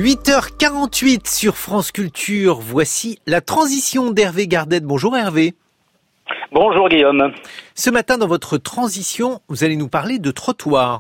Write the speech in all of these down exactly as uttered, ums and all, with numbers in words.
huit heures quarante-huit sur France Culture, voici la transition d'Hervé Gardette. Bonjour Hervé. Bonjour Guillaume. Ce matin dans votre transition, vous allez nous parler de trottoir.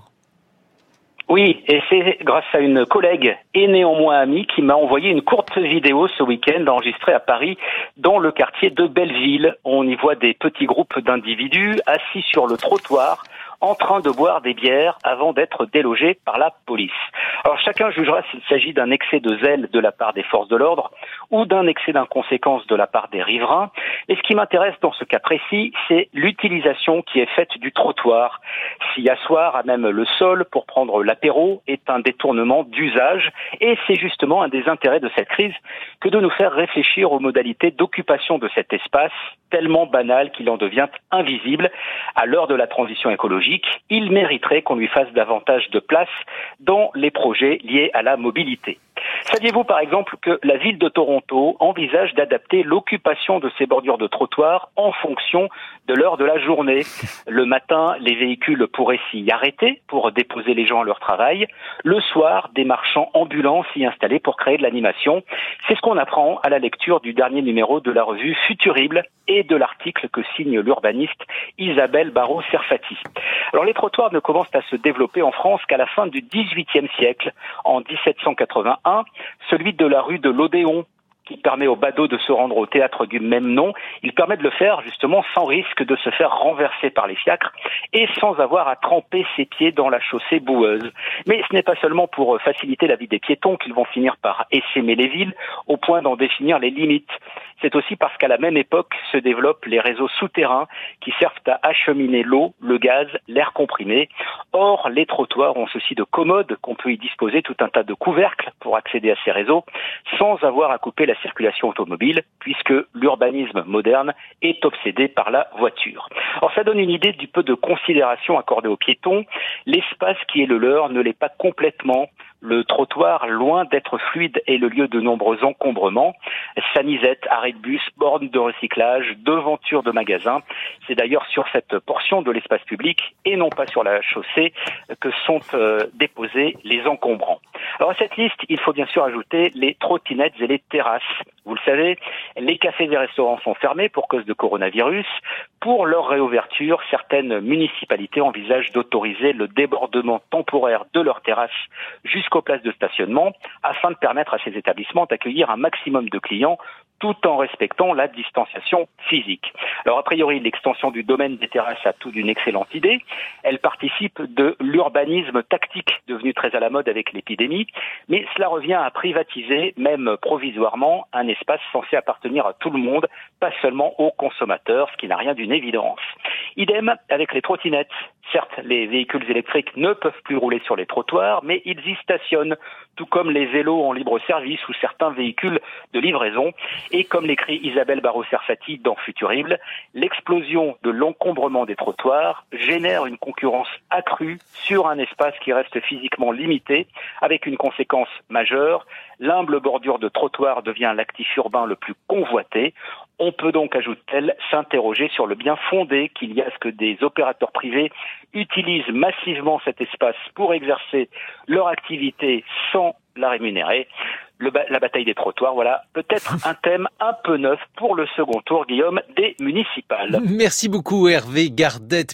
Oui, et c'est grâce à une collègue et néanmoins amie qui m'a envoyé une courte vidéo ce week-end enregistrée à Paris dans le quartier de Belleville. On y voit des petits groupes d'individus assis sur le trottoir en train de boire des bières avant d'être délogés par la police. Alors chacun jugera s'il s'agit d'un excès de zèle de la part des forces de l'ordre ou d'un excès d'inconséquence de la part des riverains. Et ce qui m'intéresse dans ce cas précis, c'est l'utilisation qui est faite du trottoir. S'y asseoir à même le sol pour prendre l'apéro est un détournement d'usage et c'est justement un des intérêts de cette crise que de nous faire réfléchir aux modalités d'occupation de cet espace tellement banal qu'il en devient invisible. À l'heure de la transition écologique, il mériterait qu'on lui fasse davantage de place dans les projets liés à la mobilité. Saviez-vous par exemple que la ville de Toronto envisage d'adapter l'occupation de ses bordures de trottoir en fonction de l'heure de la journée? Le matin, les véhicules pourraient s'y arrêter pour déposer les gens à leur travail. Le soir, des marchands ambulants s'y installer pour créer de l'animation. C'est ce qu'on apprend à la lecture du dernier numéro de la revue Futurible et de l'article que signe l'urbaniste Isabelle Barrault-Serfati. Alors les trottoirs ne commencent à se développer en France qu'à la fin du dix-huitième siècle. En dix-sept cent quatre-vingt-un, celui de la rue de l'Odéon, qui permet aux badauds de se rendre au théâtre du même nom, il permet de le faire justement sans risque de se faire renverser par les fiacres et sans avoir à tremper ses pieds dans la chaussée boueuse. Mais ce n'est pas seulement pour faciliter la vie des piétons qu'ils vont finir par essaimer les villes au point d'en définir les limites. C'est aussi parce qu'à la même époque se développent les réseaux souterrains qui servent à acheminer l'eau, le gaz, l'air comprimé. Or, les trottoirs ont ceci de commode qu'on peut y disposer tout un tas de couvercles pour accéder à ces réseaux sans avoir à couper la circulation automobile puisque l'urbanisme moderne est obsédé par la voiture. Alors ça donne une idée du peu de considération accordée aux piétons. L'espace qui est le leur ne l'est pas complètement. Le trottoir, loin d'être fluide, est le lieu de nombreux encombrements. Sanisettes, arrêts de bus, bornes de recyclage, devantures de magasins. C'est d'ailleurs sur cette portion de l'espace public et non pas sur la chaussée que sont euh, déposés les encombrants. Alors à cette liste, il faut bien sûr ajouter les trottinettes et les terrasses. Vous le savez, les cafés et restaurants sont fermés pour cause de coronavirus. Pour leur réouverture, certaines municipalités envisagent d'autoriser le débordement temporaire de leurs terrasses jusqu'aux places de stationnement afin de permettre à ces établissements d'accueillir un maximum de clients tout en respectant la distanciation physique. Alors a priori, l'extension du domaine des terrasses a tout d'une excellente idée. Elle participe de l'urbanisme tactique devenu très à la mode avec l'épidémie, mais cela revient à privatiser, même provisoirement, un espace censé appartenir à tout le monde, pas seulement aux consommateurs, ce qui n'a rien d'une évidence. Idem avec les trottinettes. Certes, les véhicules électriques ne peuvent plus rouler sur les trottoirs, mais ils y stationnent, tout comme les vélos en libre service ou certains véhicules de livraison. Et comme l'écrit Isabelle Barrault-Serfati dans Futurible, l'explosion de l'encombrement des trottoirs génère une concurrence accrue sur un espace qui reste physiquement limité, avec une conséquence majeure. L'humble bordure de trottoir devient l'actif urbain le plus convoité. On peut donc, ajoute-t-elle, s'interroger sur le bien fondé qu'il y a à ce que des opérateurs privés utilisent massivement cet espace pour exercer leur activité sans la rémunérer. Le ba- la bataille des trottoirs, voilà, peut-être un thème un peu neuf pour le second tour, Guillaume, des municipales. Merci beaucoup Hervé Gardette.